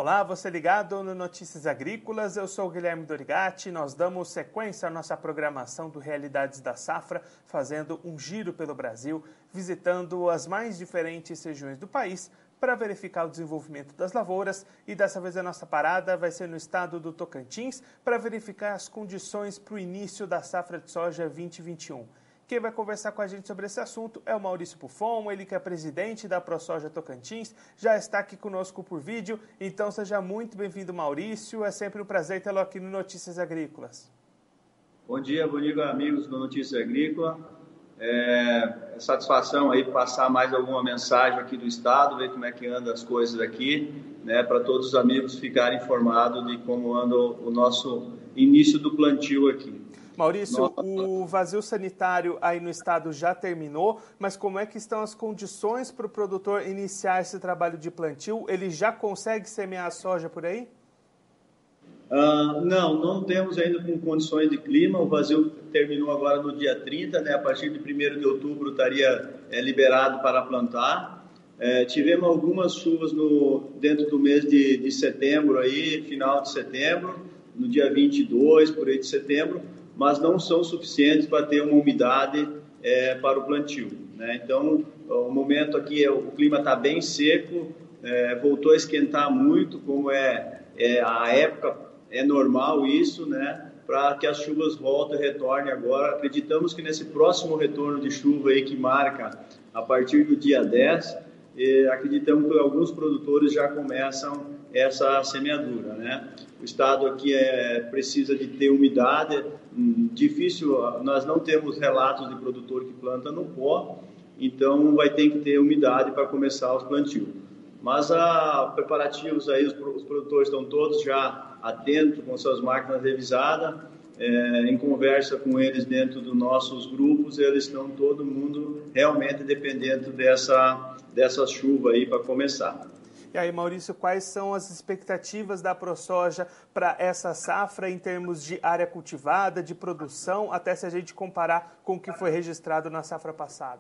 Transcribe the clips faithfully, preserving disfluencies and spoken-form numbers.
Olá, você ligado no Notícias Agrícolas, eu sou o Guilherme Dorigatti. Nós damos sequência à nossa programação do Realidades da Safra, fazendo um giro pelo Brasil, visitando as mais diferentes regiões do país para verificar o desenvolvimento das lavouras, e dessa vez a nossa parada vai ser no estado do Tocantins para verificar as condições para o início da safra de soja vinte e vinte e um. Quem vai conversar com a gente sobre esse assunto é o Maurício Pufon, ele que é presidente da ProSoja Tocantins, já está aqui conosco por vídeo, então seja muito bem-vindo, Maurício, é sempre um prazer tê-lo aqui no Notícias Agrícolas. Bom dia, bom dia, amigos do Notícias Agrícola. É, é satisfação aí passar mais alguma mensagem aqui do estado, ver como é que andam as coisas aqui, né, para todos os amigos ficarem informados de como anda o nosso início do plantio aqui. Maurício, Nossa. O vazio sanitário aí no estado já terminou, mas como é que estão as condições para o produtor iniciar esse trabalho de plantio? Ele já consegue semear a soja por aí? Uh, não, não temos ainda com condições de clima. O vazio terminou agora no dia trinta, né? A partir de primeiro de outubro estaria é, liberado para plantar. É, tivemos algumas chuvas no, dentro do mês de, de setembro, aí, final de setembro, no dia vinte e dois, por aí de setembro, mas não são suficientes para ter uma umidade é, para o plantio, né? Então, o momento aqui, é, o clima está bem seco, é, voltou a esquentar muito, como é, é a época, é normal isso, né? Para que as chuvas voltem e retornem agora. Acreditamos que nesse próximo retorno de chuva aí que marca a partir do dia dez, é, acreditamos que alguns produtores já começam essa semeadura, né? O estado aqui é, precisa de ter umidade, difícil, nós não temos relatos de produtor que planta no pó, então vai ter que ter umidade para começar os plantios. Mas a preparativos aí, os, os produtores estão todos já atentos com suas máquinas revisadas, é, em conversa com eles dentro dos nossos grupos, eles estão todo mundo realmente dependendo dessa, dessa chuva aí para começar. E aí, Maurício, quais são as expectativas da ProSoja para essa safra em termos de área cultivada, de produção, até se a gente comparar com o que foi registrado na safra passada?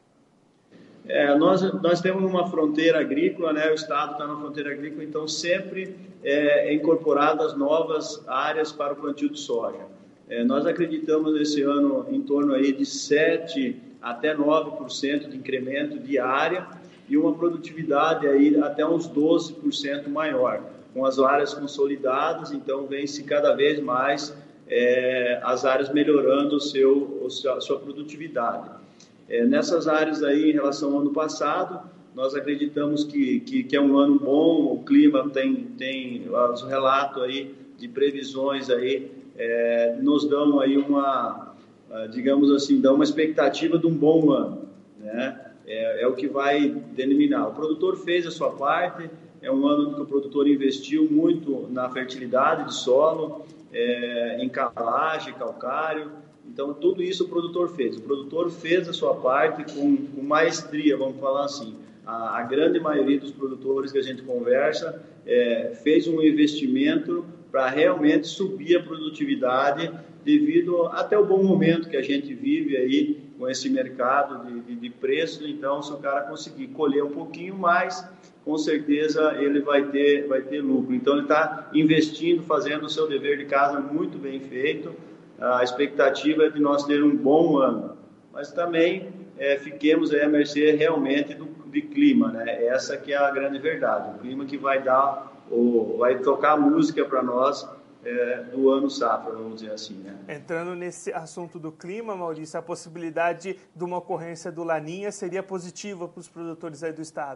É, nós, nós temos uma fronteira agrícola, né? O estado está na fronteira agrícola, então sempre é, é incorporadas novas áreas para o plantio de soja. É, nós acreditamos esse ano em torno aí de sete até nove por cento de incremento de área, e uma produtividade aí até uns doze por cento maior, com as áreas consolidadas, então vem-se cada vez mais é, as áreas melhorando o seu, a sua produtividade. É, nessas áreas aí, em relação ao ano passado, nós acreditamos que, que, que é um ano bom, o clima tem, tem os relatos aí de previsões aí, é, nos dão aí uma, digamos assim, dão uma expectativa de um bom ano, né? É, é o que vai determinar. O produtor fez a sua parte, é um ano que o produtor investiu muito na fertilidade de solo, é, em calagem, calcário, então tudo isso o produtor fez. O produtor fez a sua parte com, com maestria, vamos falar assim. A, a grande maioria dos produtores que a gente conversa é, fez um investimento para realmente subir a produtividade devido até o bom momento que a gente vive aí com esse mercado de, de, de preço. Então, se o cara conseguir colher um pouquinho mais, com certeza ele vai ter, vai ter lucro. Então, ele está investindo, fazendo o seu dever de casa muito bem feito. A expectativa é de nós ter um bom ano, mas também é, fiquemos aí à mercê realmente do de clima, né? Essa que é a grande verdade, o clima que vai dar, ou vai tocar a música para nós é, do ano safra, vamos dizer assim, né? Entrando nesse assunto do clima, Maurício, a possibilidade de uma ocorrência do Laninha seria positiva para os produtores aí do estado?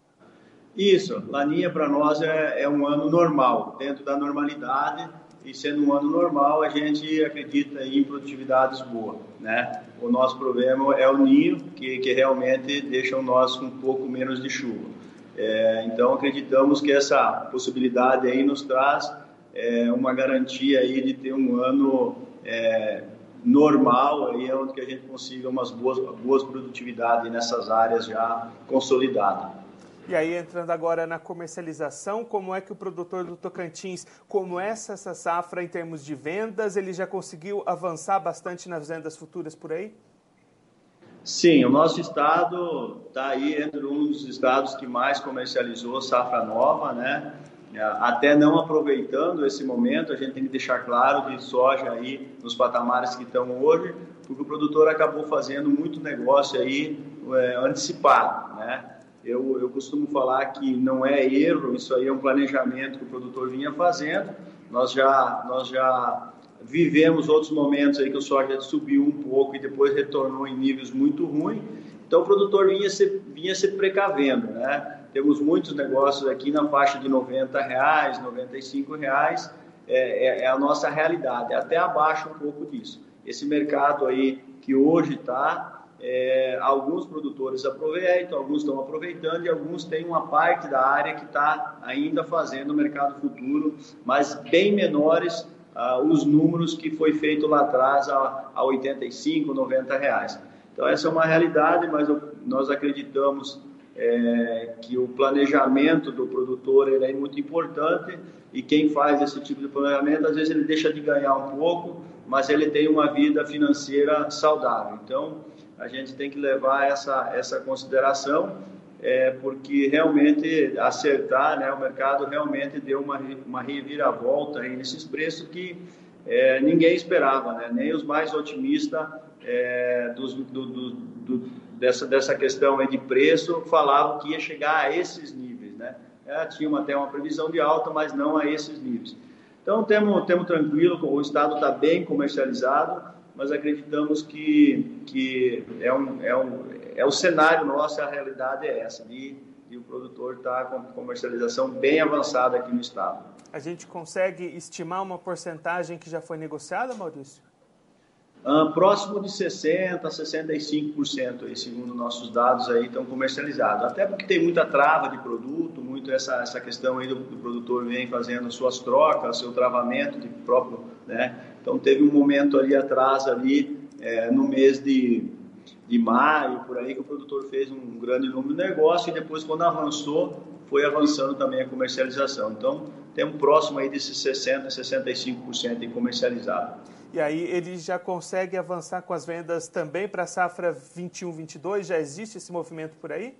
Isso, Laninha para nós é, é um ano normal, dentro da normalidade, e sendo um ano normal, a gente acredita em produtividades boas, né? O nosso problema é o ninho, que, que realmente deixa o nosso um pouco menos de chuva. É, então, acreditamos que essa possibilidade aí nos traz é, uma garantia aí de ter um ano é, normal, aí, onde que a gente consiga umas boas, boas produtividades nessas áreas já consolidadas. E aí, entrando agora na comercialização, como é que o produtor do Tocantins começa essa safra em termos de vendas? Ele já conseguiu avançar bastante nas vendas futuras por aí? Sim, o nosso estado está aí entre um dos estados que mais comercializou safra nova, né? até não aproveitando esse momento, a gente tem que deixar claro de soja aí nos patamares que estão hoje, porque o produtor acabou fazendo muito negócio aí é, antecipado, né? Eu, eu costumo falar que não é erro, isso aí é um planejamento que o produtor vinha fazendo. Nós já, nós já vivemos outros momentos aí que o soja subiu um pouco e depois retornou em níveis muito ruins. Então o produtor vinha se, vinha se precavendo, né? Temos muitos negócios aqui na faixa de noventa reais, noventa e cinco reais, é, é, é a nossa realidade, até abaixo um pouco disso. Esse mercado aí que hoje está... É, alguns produtores aproveitam, alguns estão aproveitando e alguns têm uma parte da área que está ainda fazendo o mercado futuro, mas bem menores ah, os números que foi feito lá atrás a, a oitenta e cinco, noventa reais. Então essa é uma realidade, mas eu, nós acreditamos é, que o planejamento do produtor ele é muito importante e quem faz esse tipo de planejamento, às vezes ele deixa de ganhar um pouco, mas ele tem uma vida financeira saudável. Então a gente tem que levar essa, essa consideração, é, porque realmente acertar, né, o mercado realmente deu uma, uma reviravolta aí nesses preços que é, ninguém esperava, né? Nem os mais otimistas é, dos, do, do, do, dessa, dessa questão aí de preço falavam que ia chegar a esses níveis, né? É, tinha até uma previsão de alta, mas não a esses níveis. Então, temos, temos tranquilo, o estado está bem comercializado, mas acreditamos que, que é, um, é, um, é o cenário nosso, a realidade é essa, e, e o produtor está com comercialização bem avançada aqui no estado. A gente consegue estimar uma porcentagem que já foi negociada, Maurício? Ah, próximo de sessenta por cento, sessenta e cinco por cento, aí, segundo nossos dados, aí, estão comercializados. Até porque tem muita trava de produto, muito essa, essa questão aí do, do produtor vem fazendo suas trocas, seu travamento de próprio, né? Então teve um momento ali atrás, ali, é, no mês de, de maio, por aí, que o produtor fez um grande número de negócio e depois, quando avançou, foi avançando também a comercialização. Então, temos próximo aí desses sessenta por cento, sessenta e cinco por cento comercializado. E aí ele já consegue avançar com as vendas também para a safra vinte e um, vinte e dois? Já existe esse movimento por aí?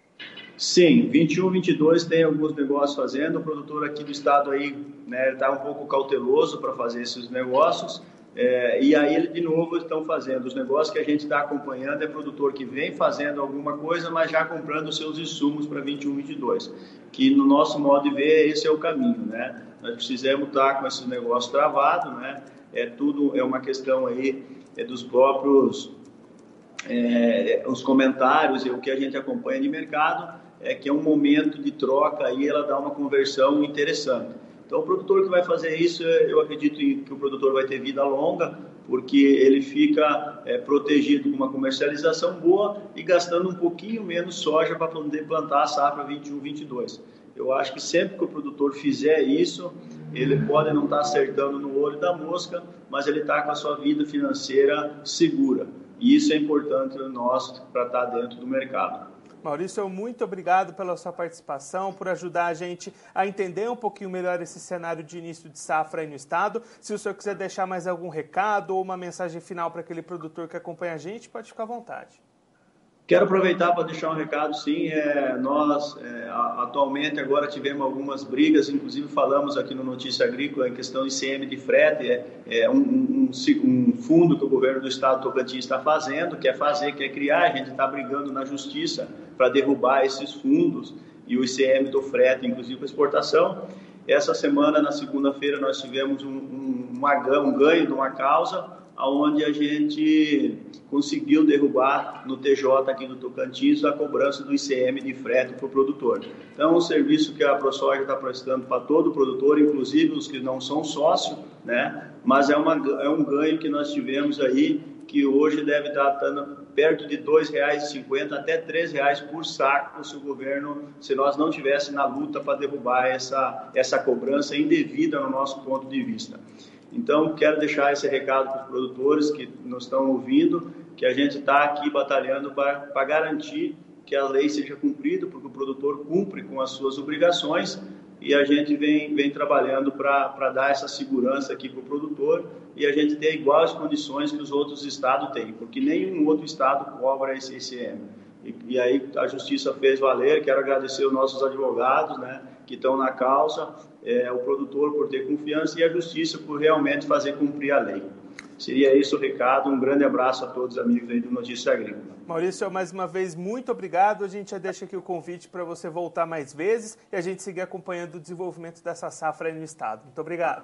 Sim, vinte e um, vinte e dois tem alguns negócios fazendo. O produtor aqui do estado aí, né, está um pouco cauteloso para fazer esses negócios. É, e aí ele de novo estão fazendo. Os negócios que a gente está acompanhando é produtor que vem fazendo alguma coisa, mas já comprando os seus insumos para vinte e um, vinte e dois. Que no nosso modo de ver, esse é o caminho, né? Nós precisamos estar com esses negócios travados, né? É tudo, é uma questão aí é dos próprios é, os comentários e o que a gente acompanha de mercado é que é um momento de troca aí, ela dá uma conversão interessante. Então o produtor que vai fazer isso, eu acredito que o produtor vai ter vida longa, porque ele fica é, protegido com uma comercialização boa e gastando um pouquinho menos soja para poder plantar a safra vinte e um, vinte e dois. Eu acho que sempre que o produtor fizer isso, ele pode não estar acertando no olho da mosca, mas ele está com a sua vida financeira segura. E isso é importante nós para estar dentro do mercado. Maurício, muito obrigado pela sua participação, por ajudar a gente a entender um pouquinho melhor esse cenário de início de safra aí no estado. Se o senhor quiser deixar mais algum recado ou uma mensagem final para aquele produtor que acompanha a gente, pode ficar à vontade. Quero aproveitar para deixar um recado, sim, é, nós é, atualmente agora tivemos algumas brigas, inclusive falamos aqui no Notícia Agrícola em questão de I C M de frete, é, é um, um, um fundo que o governo do estado do Tocantins está fazendo, quer fazer, quer criar, a gente está brigando na justiça para derrubar esses fundos e o I C M do frete, inclusive para exportação. Essa semana, na segunda-feira, nós tivemos um, um, uma, um ganho de uma causa, onde a gente conseguiu derrubar no T J aqui do Tocantins a cobrança do I C M de frete para o produtor. Então, é um serviço que a ProSoja está prestando para todo o produtor, inclusive os que não são sócios, né? Mas é, uma, é um ganho que nós tivemos aí, que hoje deve estar dando perto de dois reais e cinquenta centavos até três reais por saco se o governo, se nós não tivesse na luta para derrubar essa, essa cobrança indevida no nosso ponto de vista. Então, quero deixar esse recado para os produtores que nos estão ouvindo, que a gente está aqui batalhando para, para garantir que a lei seja cumprida, porque o produtor cumpre com as suas obrigações e a gente vem, vem trabalhando para, para dar essa segurança aqui para o produtor e a gente ter iguais condições que os outros estados têm, porque nenhum outro estado cobra esse I C M. e, e aí a Justiça fez valer. Quero agradecer os nossos advogados, né, que estão na causa, é, o produtor por ter confiança e a Justiça por realmente fazer cumprir a lei. Seria isso o recado. Um grande abraço a todos os amigos aí do Notícia Agrícola. Maurício, mais uma vez, muito obrigado. A gente já deixa aqui o convite para você voltar mais vezes e a gente seguir acompanhando o desenvolvimento dessa safra aí no estado. Muito obrigado.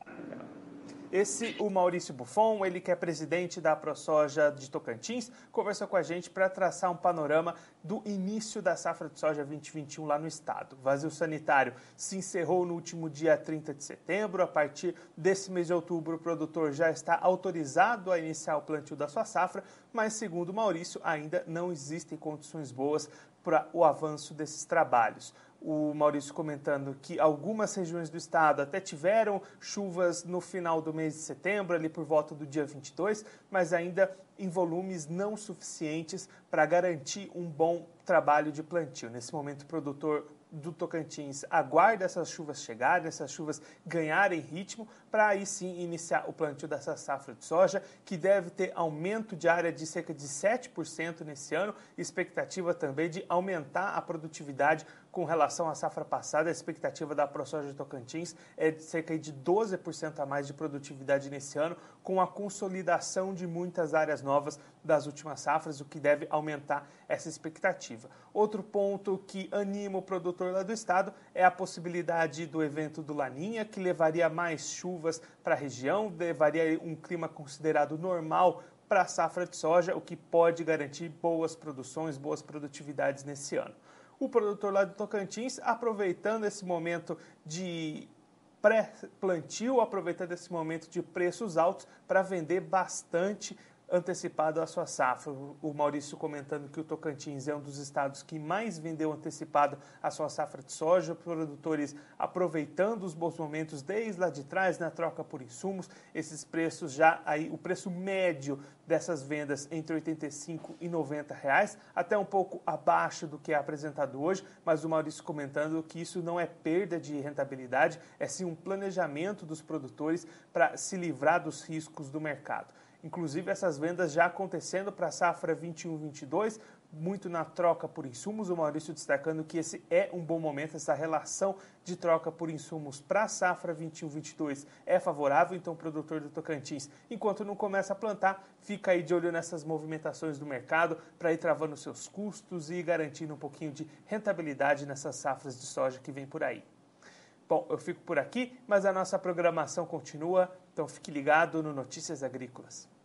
Esse, o Maurício Buffon, ele que é presidente da ProSoja de Tocantins, conversou com a gente para traçar um panorama do início da safra de soja vinte e vinte e um lá no estado. O vazio sanitário se encerrou no último dia trinta de setembro. A partir desse mês de outubro, o produtor já está autorizado a iniciar o plantio da sua safra, mas, segundo o Maurício, ainda não existem condições boas para o avanço desses trabalhos. O Maurício comentando que algumas regiões do estado até tiveram chuvas no final do mês de setembro, ali por volta do dia vinte e dois, mas ainda em volumes não suficientes para garantir um bom trabalho de plantio. Nesse momento, o produtor do Tocantins aguarda essas chuvas chegarem, essas chuvas ganharem ritmo, para aí sim iniciar o plantio dessa safra de soja, que deve ter aumento de área de cerca de sete por cento nesse ano, expectativa também de aumentar a produtividade com relação à safra passada. A expectativa da ProSoja de Tocantins é de cerca de doze por cento a mais de produtividade nesse ano, com a consolidação de muitas áreas novas das últimas safras, o que deve aumentar essa expectativa. Outro ponto que anima o produtor lá do estado é a possibilidade do evento do Laninha, que levaria mais chuvas para a região, levaria um clima considerado normal para a safra de soja, o que pode garantir boas produções, boas produtividades nesse ano. O produtor lá do Tocantins, aproveitando esse momento de pré-plantio, aproveitando esse momento de preços altos para vender bastante antecipado a sua safra. O Maurício comentando que o Tocantins é um dos estados que mais vendeu antecipado a sua safra de soja, produtores aproveitando os bons momentos desde lá de trás na troca por insumos. Esses preços já aí, o preço médio dessas vendas entre oitenta e cinco e noventa reais, até um pouco abaixo do que é apresentado hoje, mas o Maurício comentando que isso não é perda de rentabilidade, é sim um planejamento dos produtores para se livrar dos riscos do mercado. Inclusive, essas vendas já acontecendo para a safra vinte e um vinte e dois, muito na troca por insumos. O Maurício destacando que esse é um bom momento, essa relação de troca por insumos para a safra vinte e um vinte e dois é favorável. Então, o produtor do Tocantins, enquanto não começa a plantar, fica aí de olho nessas movimentações do mercado para ir travando seus custos e garantindo um pouquinho de rentabilidade nessas safras de soja que vem por aí. Bom, eu fico por aqui, mas a nossa programação continua, então fique ligado no Notícias Agrícolas.